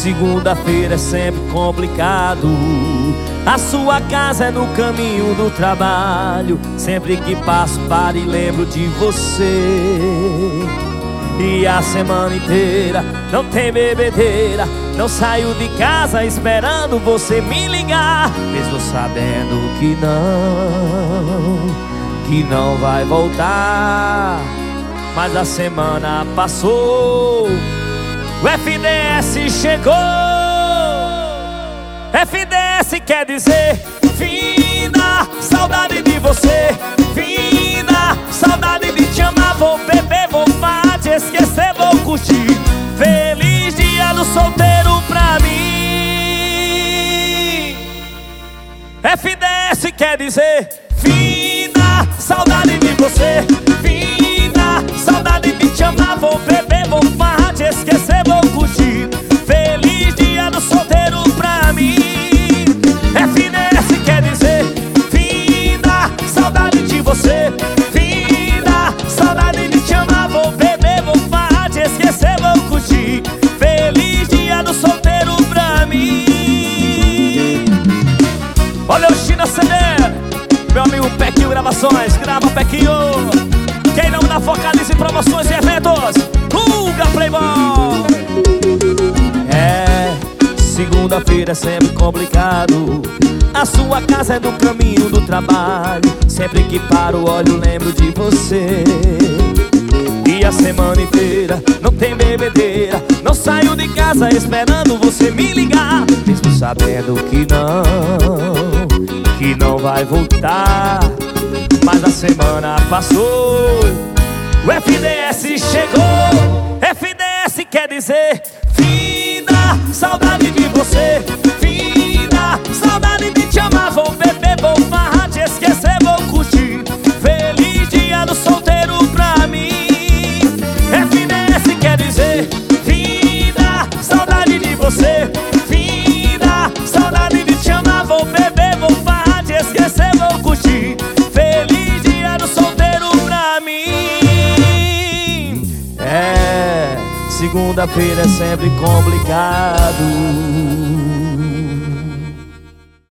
Segunda-feira é sempre complicado. A sua casa é no caminho do trabalho. Sempre que passo, paro e lembro de você. E a semana inteira não tem bebedeira. Não saio de casa esperando você me ligar, mesmo sabendo que não vai voltar. Mas a semana passou, o FDS chegou. FDS quer dizer fina, saudade de você. Fina, saudade de te amar. Vou beber, vou farrar, te esquecer, vou curtir. Feliz dia do solteiro pra mim. FDS quer dizer fina, saudade de você. Fina, saudade de te amar. Vou beber, vou farrar, te esquecer, vou curtir. Feliz dia do solteiro pra mim. FDS quer dizer fina, saudade de você. Fina, saudade de te amar. Vou beber, vou farrar, te esquecer, vou curtir. Feliz dia do solteiro pra mim. Olha o China CD, meu amigo Pequinho Gravações. Grava, Pequinho. Quem não dá Focalize em promoções e eventos, Guga Playboy. Segunda-feira é sempre complicado. A sua casa é no caminho do trabalho. Sempre que paro, olho, lembro de você. E a semana inteira não tem bebedeira. Não saio de casa esperando você me ligar, mesmo sabendo que não vai voltar. Mas a semana passou, o FDS chegou. FDS quer dizer fina, saudade de você. Fina, saudade de te amar. Vou beber, vou farrar, te esquecer, vou curtir. Feliz dia do solteiro pra mim. FDS quer dizer fina, saudade de você. Fina, saudade de te amar. Vou beber, vou farrar, te esquecer, vou curtir. Feliz dia do solteiro pra mim. Segunda-feira é sempre complicado.